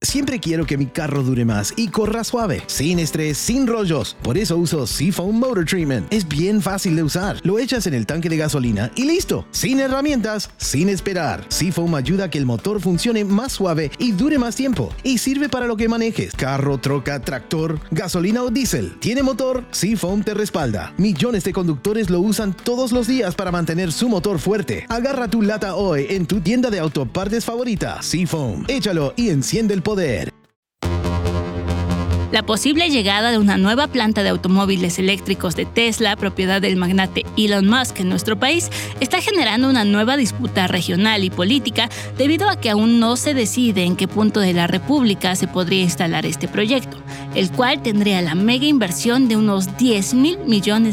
Siempre quiero que mi carro dure más y corra suave, sin estrés, sin rollos. Por eso uso Seafoam Motor Treatment. Es bien fácil de usar. Lo echas en el tanque de gasolina y listo. Sin herramientas, sin esperar. Seafoam ayuda a que el motor funcione más suave y dure más tiempo. Y sirve para lo que manejes. Carro, troca, tractor, gasolina o diésel. ¿Tiene motor? Seafoam te respalda. Millones de conductores lo usan todos los días para mantener su motor fuerte. Agarra tu lata hoy en tu tienda de autopartes favorita. Seafoam. Échalo y enciende el poder. La posible llegada de una nueva planta de automóviles eléctricos de Tesla, propiedad del magnate Elon Musk en nuestro país, está generando una nueva disputa regional y política debido a que aún no se decide en qué punto de la República se podría instalar este proyecto, el cual tendría la mega inversión de unos $10,000 millones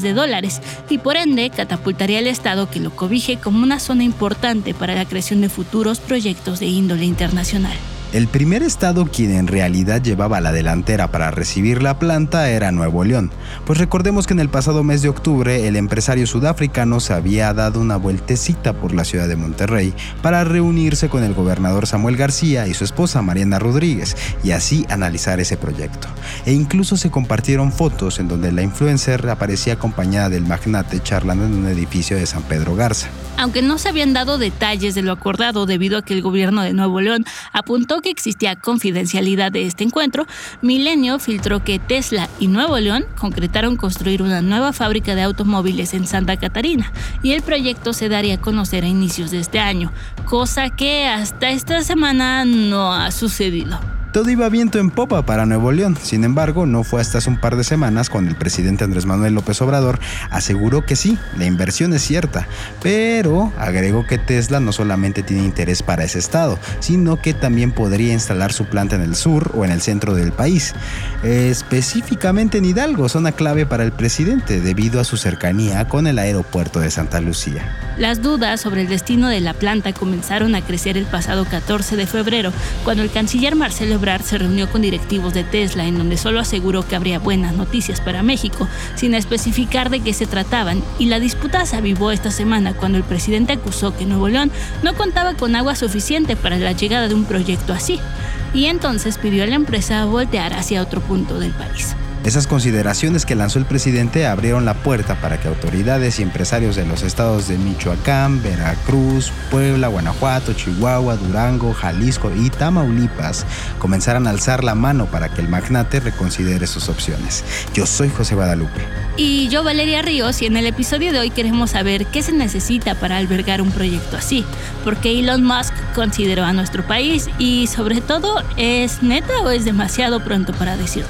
y por ende catapultaría al estado que lo cobije como una zona importante para la creación de futuros proyectos de índole internacional. El primer estado quien en realidad llevaba la delantera para recibir la planta era Nuevo León, pues recordemos que en el pasado mes de octubre el empresario sudafricano se había dado una vueltecita por la ciudad de Monterrey para reunirse con el gobernador Samuel García y su esposa Mariana Rodríguez y así analizar ese proyecto. E incluso se compartieron fotos en donde la influencer aparecía acompañada del magnate charlando en un edificio de San Pedro Garza. Aunque no se habían dado detalles de lo acordado debido a que el gobierno de Nuevo León apuntó que existía confidencialidad de este encuentro, Milenio filtró que Tesla y Nuevo León concretaron construir una nueva fábrica de automóviles en Santa Catarina y el proyecto se daría a conocer a inicios de este año, cosa que hasta esta semana no ha sucedido. Todo iba viento en popa para Nuevo León, sin embargo, no fue hasta hace un par de semanas cuando el presidente Andrés Manuel López Obrador aseguró que sí, la inversión es cierta, pero agregó que Tesla no solamente tiene interés para ese estado, sino que también podría instalar su planta en el sur o en el centro del país, específicamente en Hidalgo, zona clave para el presidente debido a su cercanía con el aeropuerto de Santa Lucía. Las dudas sobre el destino de la planta comenzaron a crecer el pasado 14 de febrero, cuando el canciller Marcelo Ebrard se reunió con directivos de Tesla, en donde solo aseguró que habría buenas noticias para México, sin especificar de qué se trataban, y la disputa se avivó esta semana cuando el presidente acusó que Nuevo León no contaba con agua suficiente para la llegada de un proyecto así, y entonces pidió a la empresa voltear hacia otro punto del país. Esas consideraciones que lanzó el presidente abrieron la puerta para que autoridades y empresarios de los estados de Michoacán, Veracruz, Puebla, Guanajuato, Chihuahua, Durango, Jalisco y Tamaulipas comenzaran a alzar la mano para que el magnate reconsidere sus opciones. Yo soy José Guadalupe. Y yo, Valeria Ríos, y en el episodio de hoy queremos saber qué se necesita para albergar un proyecto así, por qué Elon Musk consideró a nuestro país y sobre todo, ¿es neta o es demasiado pronto para decirlo?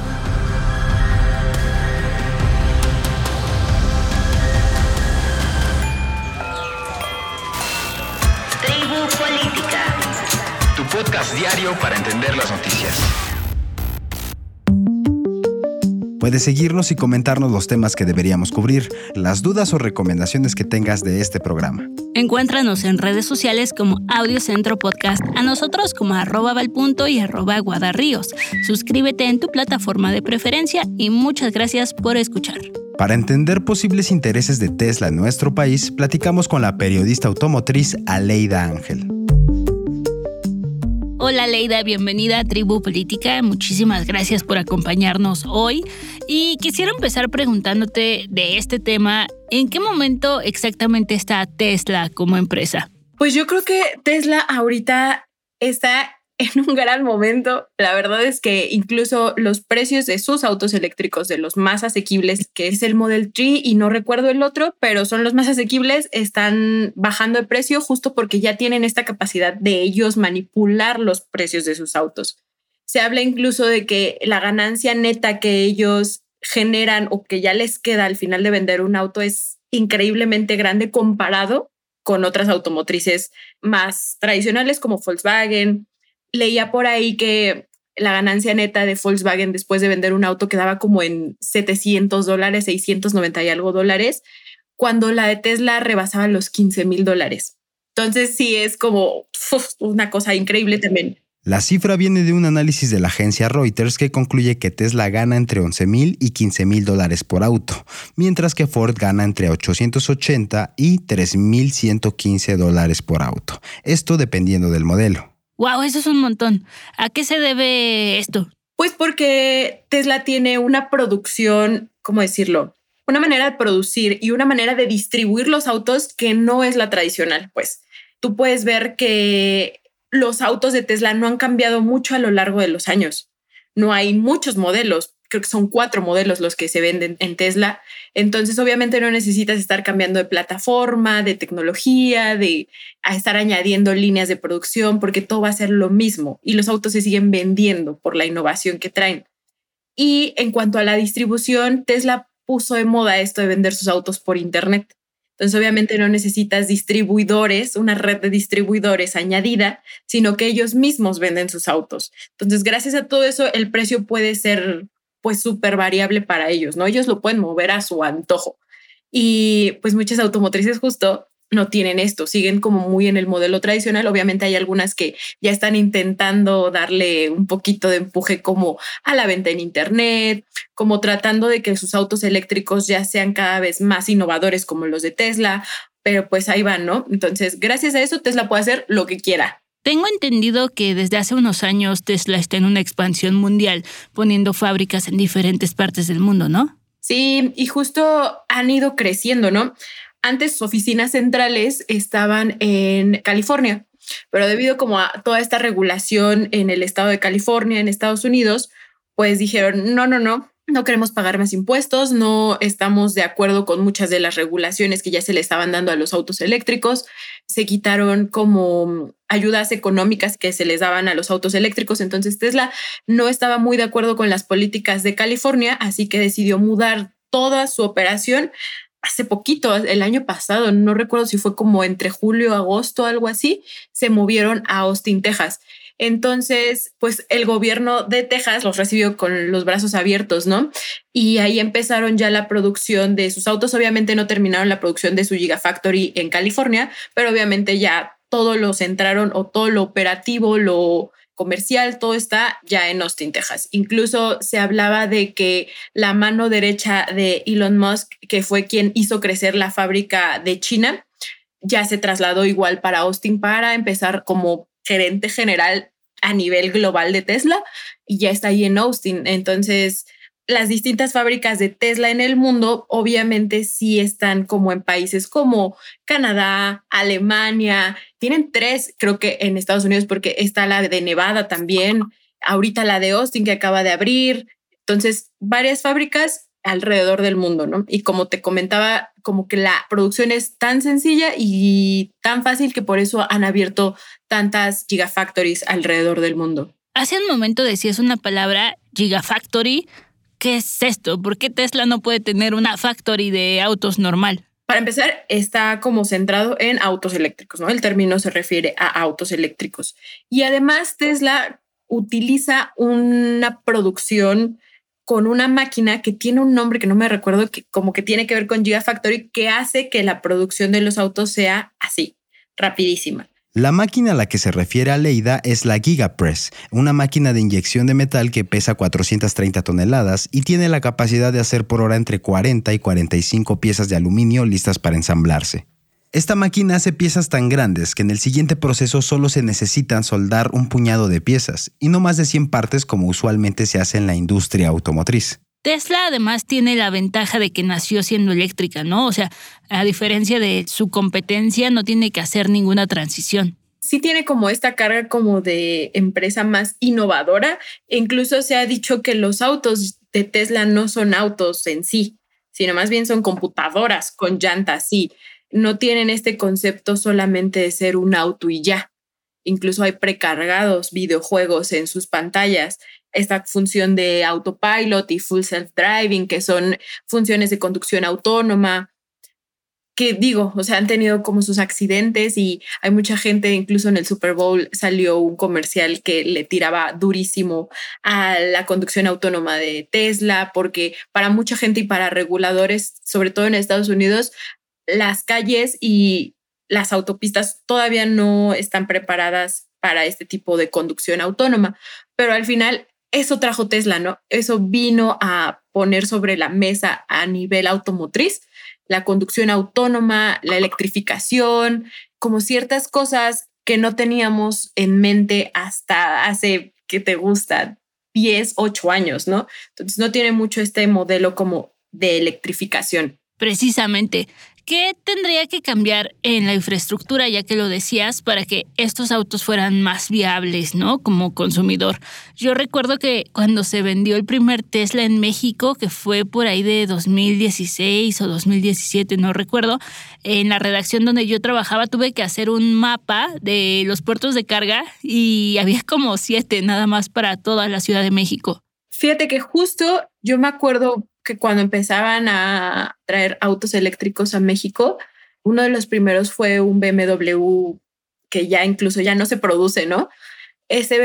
Podcast diario para entender las noticias. Puedes seguirnos y comentarnos los temas que deberíamos cubrir, las dudas o recomendaciones que tengas de este programa. Encuéntranos en redes sociales como Audiocentro Podcast, a nosotros como @valpunto y @guadarríos. Suscríbete en tu plataforma de preferencia y muchas gracias por escuchar. Para entender posibles intereses de Tesla en nuestro país, platicamos con la periodista automotriz Aleida Ángel. Hola Leida, bienvenida a Tribu Política, muchísimas gracias por acompañarnos hoy y quisiera empezar preguntándote de este tema, ¿en qué momento exactamente está Tesla como empresa? Pues yo creo que Tesla ahorita está en un gran momento. La verdad es que incluso los precios de sus autos eléctricos, de los más asequibles, que es el Model 3 y no recuerdo el otro, pero son los más asequibles, están bajando de precio justo porque ya tienen esta capacidad de ellos manipular los precios de sus autos. Se habla incluso de que la ganancia neta que ellos generan o que ya les queda al final de vender un auto es increíblemente grande comparado con otras automotrices más tradicionales como Volkswagen. Leía por ahí que la ganancia neta de Volkswagen después de vender un auto quedaba como en $700, $690 y algo dólares, cuando la de Tesla rebasaba los $15,000. Entonces sí es como una cosa increíble también. La cifra viene de un análisis de la agencia Reuters que concluye que Tesla gana entre $11,000 y $15,000 por auto, mientras que Ford gana entre $880 y $3,115 por auto. Esto dependiendo del modelo. Wow, eso es un montón. ¿A qué se debe esto? Pues porque Tesla tiene una producción, ¿cómo decirlo? Una manera de producir y una manera de distribuir los autos que no es la tradicional. Pues tú puedes ver que los autos de Tesla no han cambiado mucho a lo largo de los años. No hay muchos modelos. Creo que son 4 modelos los que se venden en Tesla. Entonces, obviamente no necesitas estar cambiando de plataforma, de tecnología, a estar añadiendo líneas de producción, porque todo va a ser lo mismo y los autos se siguen vendiendo por la innovación que traen. Y en cuanto a la distribución, Tesla puso de moda esto de vender sus autos por internet. Entonces, obviamente no necesitas distribuidores, una red de distribuidores añadida, sino que ellos mismos venden sus autos. Entonces, gracias a todo eso, el precio puede ser pues súper variable para ellos, ¿no? Ellos lo pueden mover a su antojo. Y pues muchas automotrices justo no tienen esto, siguen como muy en el modelo tradicional. Obviamente hay algunas que ya están intentando darle un poquito de empuje como a la venta en internet, como tratando de que sus autos eléctricos ya sean cada vez más innovadores como los de Tesla, pero pues ahí van, ¿no? Entonces, gracias a eso, Tesla puede hacer lo que quiera. Tengo entendido que desde hace unos años Tesla está en una expansión mundial, poniendo fábricas en diferentes partes del mundo, ¿no? Sí, y justo han ido creciendo, ¿no? Antes sus oficinas centrales estaban en California, pero debido como a toda esta regulación en el estado de California, en Estados Unidos, pues dijeron, no queremos pagar más impuestos, no estamos de acuerdo con muchas de las regulaciones que ya se le estaban dando a los autos eléctricos. Se quitaron como ayudas económicas que se les daban a los autos eléctricos. Entonces Tesla no estaba muy de acuerdo con las políticas de California, así que decidió mudar toda su operación hace poquito, el año pasado. No recuerdo si fue como entre julio, agosto, algo así. Se movieron a Austin, Texas. Entonces, pues el gobierno de Texas los recibió con los brazos abiertos, ¿no? Y ahí empezaron ya la producción de sus autos. Obviamente no terminaron la producción de su Gigafactory en California, pero obviamente ya todo lo centraron, o todo lo operativo, lo comercial, todo está ya en Austin, Texas. Incluso se hablaba de que la mano derecha de Elon Musk, que fue quien hizo crecer la fábrica de China, ya se trasladó igual para Austin para empezar como gerente general a nivel global de Tesla, y ya está ahí en Austin. Entonces, las distintas fábricas de Tesla en el mundo obviamente sí están como en países como Canadá, Alemania. Tienen 3, creo que en Estados Unidos, porque está la de Nevada también, ahorita la de Austin que acaba de abrir. Entonces, varias fábricas alrededor del mundo, ¿no? Y como te comentaba, como que la producción es tan sencilla y tan fácil que por eso han abierto tantas gigafactories alrededor del mundo. Hace un momento decías una palabra, gigafactory. ¿Qué es esto? ¿Por qué Tesla no puede tener una factory de autos normal? Para empezar, está como centrado en autos eléctricos, ¿no? El término se refiere a autos eléctricos. Y además Tesla utiliza una producción con una máquina que tiene un nombre que no me recuerdo, que como que tiene que ver con Gigafactory, que hace que la producción de los autos sea así, rapidísima. La máquina a la que se refiere Aleida es la Gigapress, una máquina de inyección de metal que pesa 430 toneladas y tiene la capacidad de hacer por hora entre 40 y 45 piezas de aluminio listas para ensamblarse. Esta máquina hace piezas tan grandes que en el siguiente proceso solo se necesitan soldar un puñado de piezas y no más de 100 partes como usualmente se hace en la industria automotriz. Tesla además tiene la ventaja de que nació siendo eléctrica, ¿no? O sea, a diferencia de su competencia, no tiene que hacer ninguna transición. Sí tiene como esta carga como de empresa más innovadora. Incluso se ha dicho que los autos de Tesla no son autos en sí, sino más bien son computadoras con llantas, sí. No tienen este concepto solamente de ser un auto y ya. Incluso hay precargados videojuegos en sus pantallas. Esta función de autopilot y full self-driving, que son funciones de conducción autónoma, que digo, o sea, han tenido como sus accidentes y hay mucha gente, incluso en el Super Bowl salió un comercial que le tiraba durísimo a la conducción autónoma de Tesla, porque para mucha gente y para reguladores, sobre todo en Estados Unidos, las calles y las autopistas todavía no están preparadas para este tipo de conducción autónoma, pero al final eso trajo Tesla, ¿no? Eso vino a poner sobre la mesa a nivel automotriz la conducción autónoma, la electrificación, como ciertas cosas que no teníamos en mente hasta hace, ¿qué te gusta? 10, 8 años, ¿no? Entonces no tiene mucho este modelo como de electrificación. Precisamente, ¿qué tendría que cambiar en la infraestructura, ya que lo decías, para que estos autos fueran más viables, ¿no? Como consumidor. Yo recuerdo que cuando se vendió el primer Tesla en México, que fue por ahí de 2016 o 2017, no recuerdo, en la redacción donde yo trabajaba tuve que hacer un mapa de los puertos de carga y había como 7 nada más para toda la Ciudad de México. Fíjate que justo yo me acuerdo que cuando empezaban a traer autos eléctricos a México, uno de los primeros fue un BMW que ya incluso ya no se produce, ¿no? Ese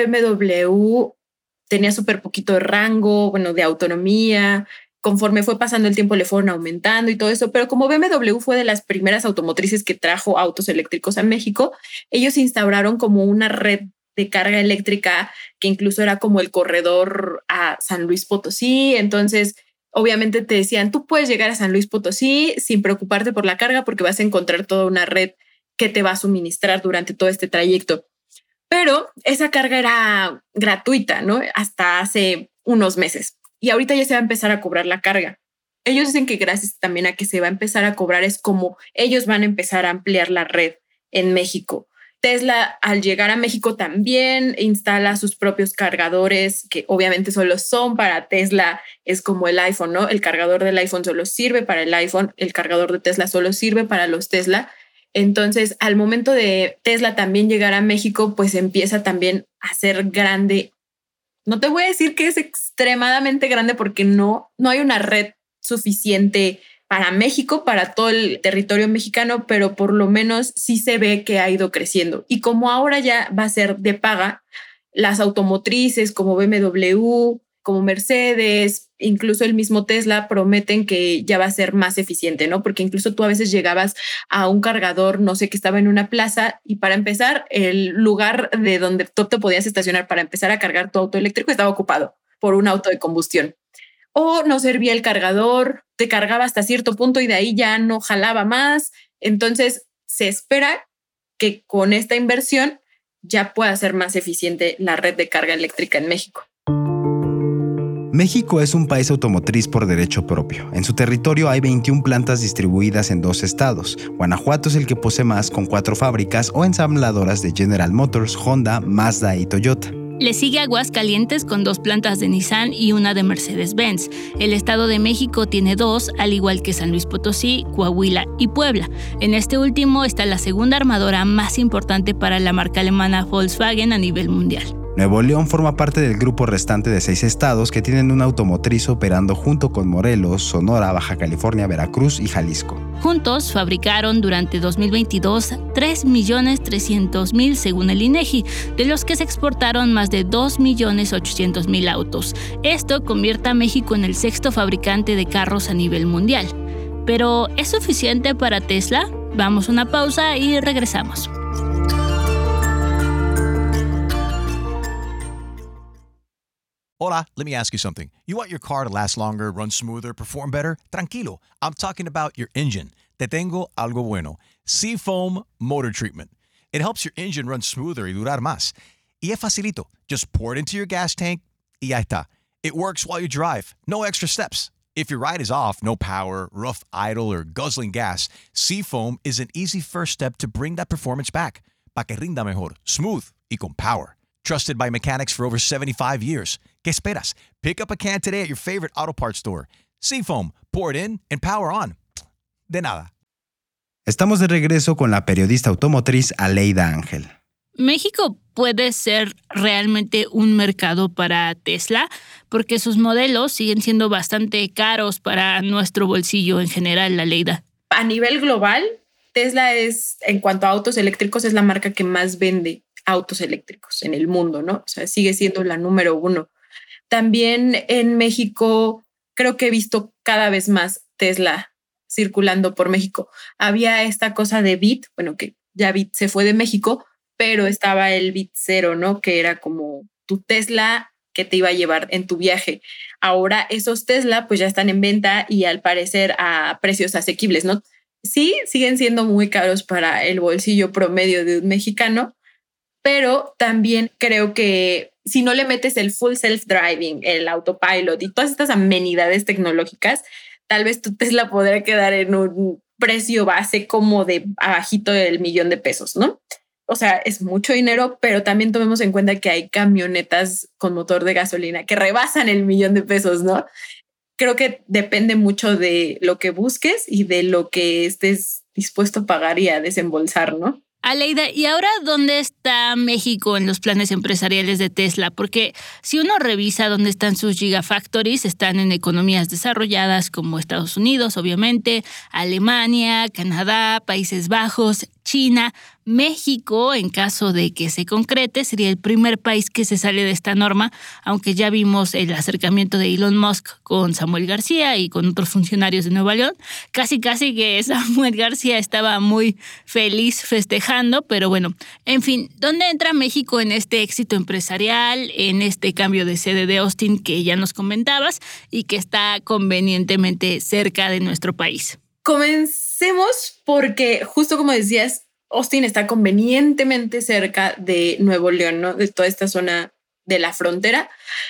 BMW tenía súper poquito rango, bueno, de autonomía. Conforme fue pasando el tiempo le fueron aumentando y todo eso, pero como BMW fue de las primeras automotrices que trajo autos eléctricos a México, ellos instauraron como una red de carga eléctrica que incluso era como el corredor a San Luis Potosí. Entonces, obviamente te decían, tú puedes llegar a San Luis Potosí sin preocuparte por la carga porque vas a encontrar toda una red que te va a suministrar durante todo este trayecto. Pero esa carga era gratuita, ¿no? Hasta hace unos meses. Y ahorita ya se va a empezar a cobrar la carga. Ellos dicen que gracias también a que se va a empezar a cobrar es como ellos van a empezar a ampliar la red en México. Tesla, al llegar a México, también instala sus propios cargadores, que obviamente solo son para Tesla. Es como el iPhone, ¿no? El cargador del iPhone solo sirve para el iPhone, el cargador de Tesla solo sirve para los Tesla. Entonces, al momento de Tesla también llegar a México, pues empieza también a ser grande. No te voy a decir que es extremadamente grande porque no hay una red suficiente para México, para todo el territorio mexicano, pero por lo menos sí se ve que ha ido creciendo. Y como ahora ya va a ser de paga, las automotrices como BMW, como Mercedes, incluso el mismo Tesla prometen que ya va a ser más eficiente, ¿no? Porque incluso tú a veces llegabas a un cargador, no sé, que estaba en una plaza y para empezar, el lugar de donde tú te podías estacionar para empezar a cargar tu auto eléctrico estaba ocupado por un auto de combustión. O no servía el cargador, te cargaba hasta cierto punto y de ahí ya no jalaba más. Entonces se espera que con esta inversión ya pueda ser más eficiente la red de carga eléctrica en México. México es un país automotriz por derecho propio. En su territorio hay 21 plantas distribuidas en 2 estados. Guanajuato es el que posee más, con 4 fábricas o ensambladoras de General Motors, Honda, Mazda y Toyota. Le sigue Aguascalientes con 2 plantas de Nissan y una de Mercedes-Benz. El Estado de México tiene 2, al igual que San Luis Potosí, Coahuila y Puebla. En este último está la segunda armadora más importante para la marca alemana Volkswagen a nivel mundial. Nuevo León forma parte del grupo restante de 6 estados que tienen una automotriz operando junto con Morelos, Sonora, Baja California, Veracruz y Jalisco. Juntos fabricaron durante 2022 3.300.000 según el INEGI, de los que se exportaron más de 2.800.000 autos. Esto convierte a México en el 6º fabricante de carros a nivel mundial. ¿Pero es suficiente para Tesla? Vamos a una pausa y regresamos. Hola, let me ask you something. You want your car to last longer, run smoother, perform better? Tranquilo, I'm talking about your engine. Te tengo algo bueno. Seafoam Motor Treatment. It helps your engine run smoother y durar más. Y es facilito. Just pour it into your gas tank y ya está. It works while you drive. No extra steps. If your ride is off, no power, rough idle, or guzzling gas, Seafoam is an easy first step to bring that performance back. Pa' que rinda mejor, smooth y con power. Trusted by mechanics for over 75 years. ¿Qué esperas? Pick up a can today at your favorite auto parts store. Seafoam, pour it in and power on. De nada. Estamos de regreso con la periodista automotriz Aleida Ángel. México puede ser realmente un mercado para Tesla porque sus modelos siguen siendo bastante caros para nuestro bolsillo en general, Aleida. A nivel global, Tesla es, en cuanto a autos eléctricos, es la marca que más vende autos eléctricos en el mundo, ¿no? O sea, sigue siendo la número 1. También en México creo que he visto cada vez más Tesla circulando por México. Había esta cosa de Bit, bueno, que ya Bit se fue de México, pero estaba el Bit 0, ¿no? Que era como tu Tesla que te iba a llevar en tu viaje. Ahora esos Tesla pues ya están en venta y al parecer a precios asequibles, ¿no? Sí, siguen siendo muy caros para el bolsillo promedio de un mexicano, pero también creo que si no le metes el full self-driving, el autopilot y todas estas amenidades tecnológicas, tal vez tu Tesla podrá quedar en un precio base como de abajito del $1,000,000, ¿no? O sea, es mucho dinero, pero también tomemos en cuenta que hay camionetas con motor de gasolina que rebasan el $1,000,000, ¿no? Creo que depende mucho de lo que busques y de lo que estés dispuesto a pagar y a desembolsar, ¿no? Aleida, ¿y ahora dónde está México en los planes empresariales de Tesla? Porque si uno revisa dónde están sus gigafactories, están en economías desarrolladas como Estados Unidos, obviamente, Alemania, Canadá, Países Bajos, China. México, en caso de que se concrete, sería el primer país que se sale de esta norma, aunque ya vimos el acercamiento de Elon Musk con Samuel García y con otros funcionarios de Nuevo León. Casi que Samuel García estaba muy feliz festejando, pero bueno, en fin, ¿dónde entra México en este éxito empresarial, en este cambio de sede de Austin que ya nos comentabas y que está convenientemente cerca de nuestro país? Comencemos porque, justo como decías, Austin está convenientemente cerca de Nuevo León, ¿no? De toda esta zona de la frontera.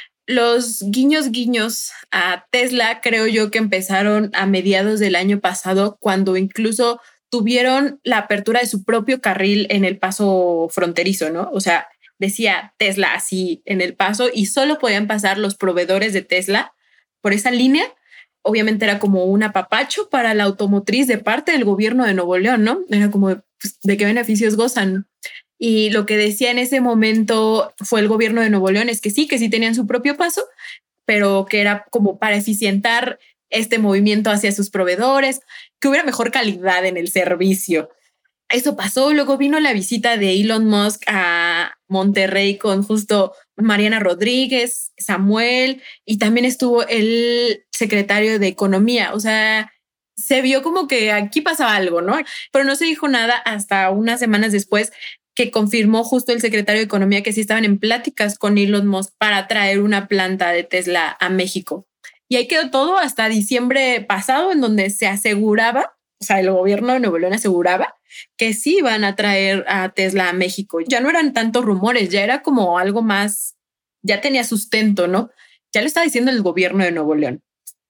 Los guiños a Tesla creo yo que empezaron a mediados del año pasado, cuando incluso tuvieron la apertura de su propio carril en el paso fronterizo, ¿no? O sea, decía Tesla así en el paso y solo podían pasar los proveedores de Tesla por esa línea. Obviamente era como un apapacho para la automotriz de parte del gobierno de Nuevo León, ¿no? Era como, pues, ¿de qué beneficios gozan? Y lo que decía en ese momento fue el gobierno de Nuevo León es que sí tenían su propio paso, pero que era como para eficientar este movimiento hacia sus proveedores, que hubiera mejor calidad en el servicio. Eso pasó, luego vino la visita de Elon Musk a Monterrey con justo Mariana Rodríguez, Samuel, y también estuvo el secretario de Economía. O sea, se vio como que aquí pasaba algo, ¿no? Pero no se dijo nada hasta unas semanas después que confirmó justo el secretario de Economía que sí estaban en pláticas con Elon Musk para traer una planta de Tesla a México. Y ahí quedó todo hasta diciembre pasado, en donde se aseguraba, o sea, el gobierno de Nuevo León aseguraba que sí iban a traer a Tesla a México. Ya no eran tantos rumores, ya era como algo más, ya tenía sustento, ¿no? Ya lo estaba diciendo el gobierno de Nuevo León.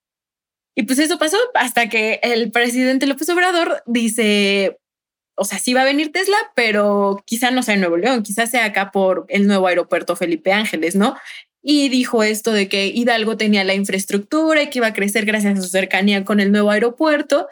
Y pues eso pasó hasta que el presidente López Obrador dice, o sea, sí va a venir Tesla, pero quizá no sea en Nuevo León, quizás sea acá por el nuevo aeropuerto Felipe Ángeles, ¿no? Y dijo esto de que Hidalgo tenía la infraestructura y que iba a crecer gracias a su cercanía con el nuevo aeropuerto.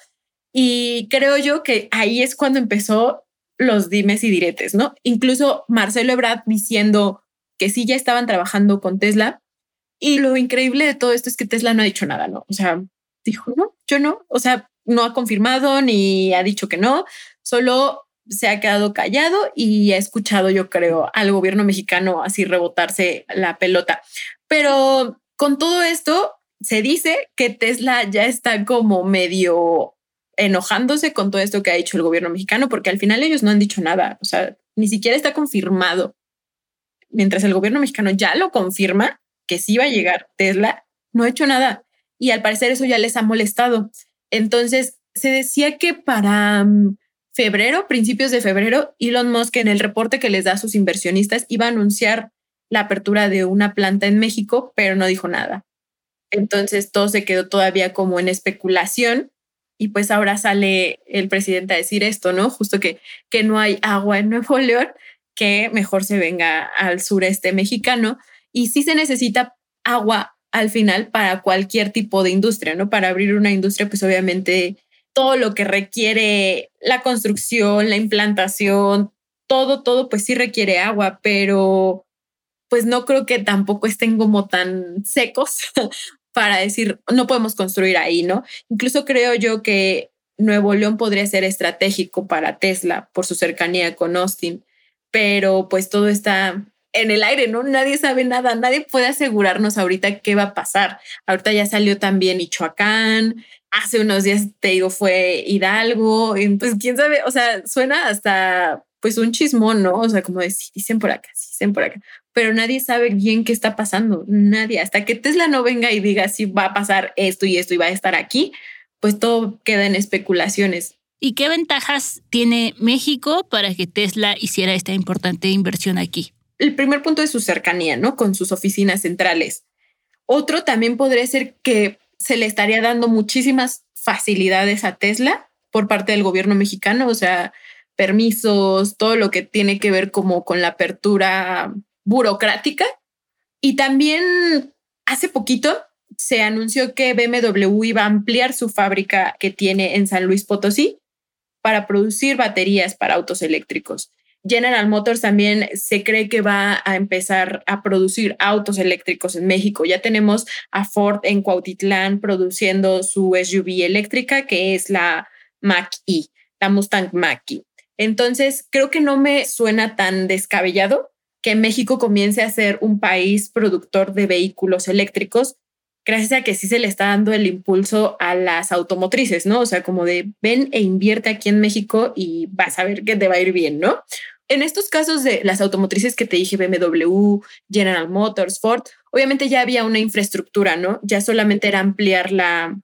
Y creo yo que ahí es cuando empezó los dimes y diretes, ¿no? Incluso Marcelo Ebrard diciendo que sí ya estaban trabajando con Tesla. Y lo increíble de todo esto es que Tesla no ha dicho nada, ¿no? O sea, dijo, no, yo no. O sea, no ha confirmado ni ha dicho que no. Solo se ha quedado callado y ha escuchado, yo creo, al gobierno mexicano así rebotarse la pelota. Pero con todo esto, se dice que Tesla ya está como medio enojándose con todo esto que ha dicho el gobierno mexicano, porque al final ellos no han dicho nada. O sea, ni siquiera está confirmado. Mientras el gobierno mexicano ya lo confirma que sí va a llegar Tesla, no ha hecho nada. Y al parecer eso ya les ha molestado. Entonces se decía que para febrero, principios de febrero, Elon Musk en el reporte que les da a sus inversionistas iba a anunciar la apertura de una planta en México, pero no dijo nada. Entonces todo se quedó todavía como en especulación y pues ahora sale el presidente a decir esto, ¿no? Justo que no hay agua en Nuevo León, que mejor se venga al sureste mexicano y sí se necesita agua al final para cualquier tipo de industria, ¿no? Para abrir una industria, pues obviamente todo lo que requiere la construcción, la implantación, todo, pues sí requiere agua, pero pues no creo que tampoco estén como tan secos para decir, no podemos construir ahí, ¿no? Incluso creo yo que Nuevo León podría ser estratégico para Tesla por su cercanía con Austin, pero pues todo está en el aire, ¿no? Nadie sabe nada, nadie puede asegurarnos ahorita qué va a pasar. Ahorita ya salió también Michoacán, hace unos días, te digo, fue Hidalgo, y pues quién sabe, o sea, suena hasta pues un chismón, ¿no? O sea, como de sí, dicen por acá, pero nadie sabe bien qué está pasando, nadie, hasta que Tesla no venga y diga si va a pasar esto y va a estar aquí, pues todo queda en especulaciones. ¿Y qué ventajas tiene México para que Tesla hiciera esta importante inversión aquí? El primer punto es su cercanía, ¿no? Con sus oficinas centrales. Otro también podría ser que se le estaría dando muchísimas facilidades a Tesla por parte del gobierno mexicano, o sea, permisos, todo lo que tiene que ver como con la apertura burocrática. Y también hace poquito se anunció que BMW iba a ampliar su fábrica que tiene en San Luis Potosí para producir baterías para autos eléctricos. General Motors también se cree que va a empezar a producir autos eléctricos en México. Ya tenemos a Ford en Cuautitlán produciendo su SUV eléctrica, que es la Mach-E, la Mustang Mach-E. Entonces, creo que no me suena tan descabellado que México comience a ser un país productor de vehículos eléctricos, gracias a que sí se le está dando el impulso a las automotrices, ¿no? O sea, como de ven e invierte aquí en México y vas a ver que te va a ir bien, ¿no? En estos casos de las automotrices que te dije, BMW, General Motors, Ford, obviamente ya había una infraestructura, ¿no? Ya solamente era ampliar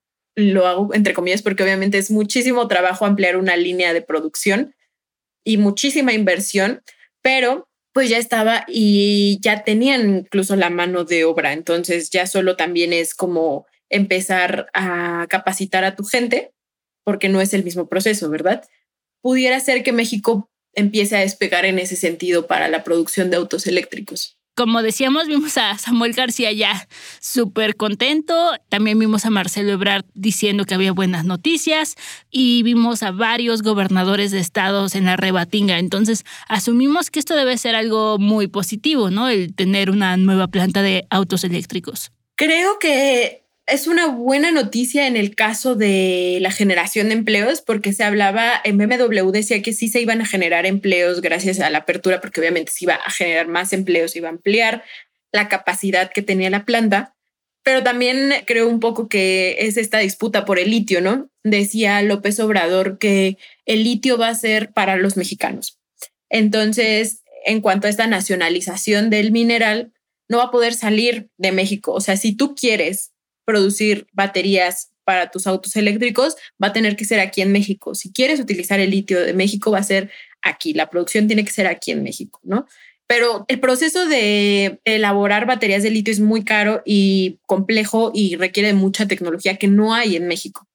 lo hago entre comillas porque obviamente es muchísimo trabajo ampliar una línea de producción y muchísima inversión, pero pues ya estaba y ya tenían incluso la mano de obra. Entonces ya solo también es como empezar a capacitar a tu gente, porque no es el mismo proceso, ¿verdad? Pudiera ser que México empiece a despegar en ese sentido para la producción de autos eléctricos. Como decíamos, vimos a Samuel García ya súper contento. También vimos a Marcelo Ebrard diciendo que había buenas noticias y vimos a varios gobernadores de estados en la rebatinga. Entonces, asumimos que esto debe ser algo muy positivo, ¿no? El tener una nueva planta de autos eléctricos. Creo que es una buena noticia en el caso de la generación de empleos, porque se hablaba, en BMW decía que sí se iban a generar empleos gracias a la apertura, porque obviamente se iba a generar más empleos, se iba a ampliar la capacidad que tenía la planta, pero también creo un poco que es esta disputa por el litio, ¿no? Decía López Obrador que el litio va a ser para los mexicanos. Entonces, en cuanto a esta nacionalización del mineral, no va a poder salir de México. O sea, si tú quieres producir baterías para tus autos eléctricos, va a tener que ser aquí en México. Si quieres utilizar el litio de México, va a ser aquí. La producción tiene que ser aquí en México, ¿no? Pero el proceso de elaborar baterías de litio es muy caro y complejo y requiere mucha tecnología que no hay en México.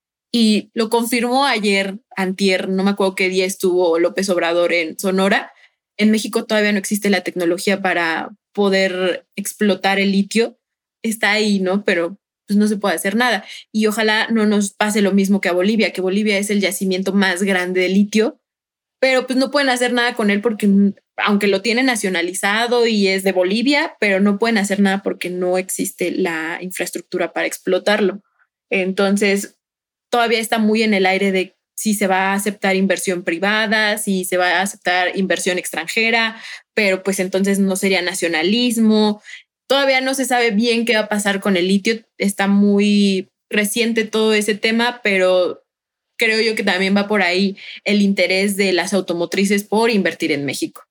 Y lo confirmó ayer, antier, no me acuerdo qué día estuvo López Obrador en Sonora. En México todavía no existe la tecnología para poder explotar el litio. Está ahí, ¿no? Pero pues no se puede hacer nada. Y ojalá no nos pase lo mismo que a Bolivia, que Bolivia es el yacimiento más grande de litio, pero pues no pueden hacer nada con él porque aunque lo tienen nacionalizado y es de Bolivia, pero no pueden hacer nada porque no existe la infraestructura para explotarlo. Entonces, todavía está muy en el aire de si se va a aceptar inversión privada, si se va a aceptar inversión extranjera, pero pues entonces no sería nacionalismo. Todavía no se sabe bien qué va a pasar con el litio. Está muy reciente todo ese tema, pero creo yo que también va por ahí el interés de las automotrices por invertir en México.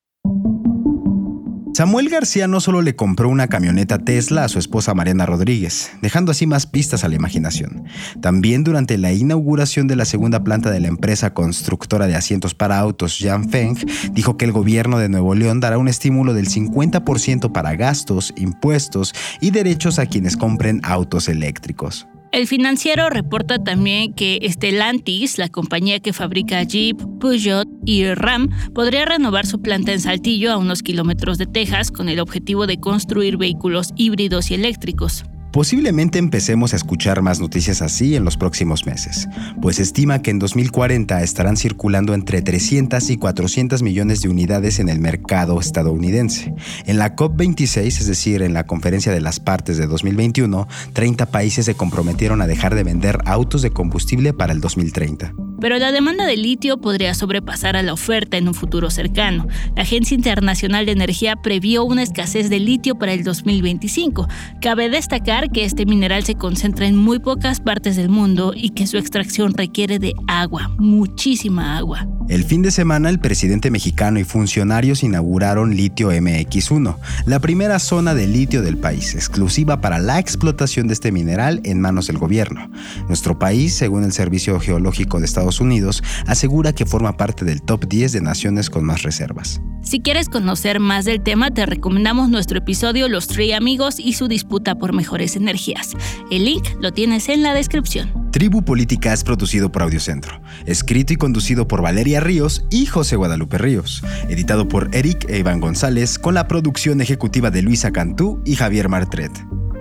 Samuel García no solo le compró una camioneta Tesla a su esposa Mariana Rodríguez, dejando así más pistas a la imaginación. También durante la inauguración de la segunda planta de la empresa constructora de asientos para autos Yanfeng, dijo que el gobierno de Nuevo León dará un estímulo del 50% para gastos, impuestos y derechos a quienes compren autos eléctricos. El Financiero reporta también que Stellantis, la compañía que fabrica Jeep, Peugeot y Ram, podría renovar su planta en Saltillo a unos kilómetros de Texas con el objetivo de construir vehículos híbridos y eléctricos. Posiblemente empecemos a escuchar más noticias así en los próximos meses, pues se estima que en 2040 estarán circulando entre 300 y 400 millones de unidades en el mercado estadounidense. En la COP26, es decir, en la Conferencia de las Partes de 2021, 30 países se comprometieron a dejar de vender autos de combustible para el 2030. Pero la demanda de litio podría sobrepasar a la oferta en un futuro cercano. La Agencia Internacional de Energía previó una escasez de litio para el 2025. Cabe destacar que este mineral se concentra en muy pocas partes del mundo y que su extracción requiere de agua, muchísima agua. El fin de semana, el presidente mexicano y funcionarios inauguraron Litio MX1, la primera zona de litio del país, exclusiva para la explotación de este mineral en manos del gobierno. Nuestro país, según el Servicio Geológico de Estados Estados Unidos, asegura que forma parte del top 10 de naciones con más reservas. Si quieres conocer más del tema, te recomendamos nuestro episodio Los Tree Amigos y su disputa por mejores energías. El link lo tienes en la descripción. Tribu Política es producido por Audiocentro, escrito y conducido por Valeria Ríos y José Guadalupe Ríos, editado por Eric e Iván González, con la producción ejecutiva de Luisa Cantú y Javier Martret.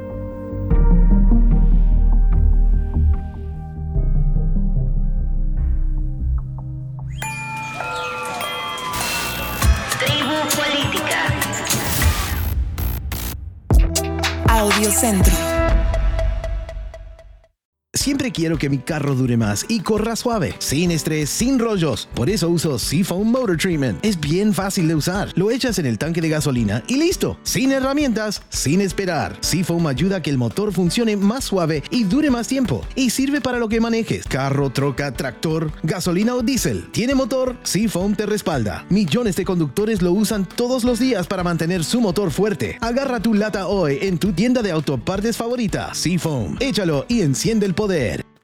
Audiocentro. Siempre quiero que mi carro dure más y corra suave, sin estrés, sin rollos. Por eso uso Seafoam Motor Treatment. Es bien fácil de usar. Lo echas en el tanque de gasolina y listo. Sin herramientas, sin esperar. Seafoam ayuda a que el motor funcione más suave y dure más tiempo. Y sirve para lo que manejes. Carro, troca, tractor, gasolina o diésel. ¿Tiene motor? Seafoam te respalda. Millones de conductores lo usan todos los días para mantener su motor fuerte. Agarra tu lata hoy en tu tienda de autopartes favorita. Seafoam. Échalo y enciende el poder.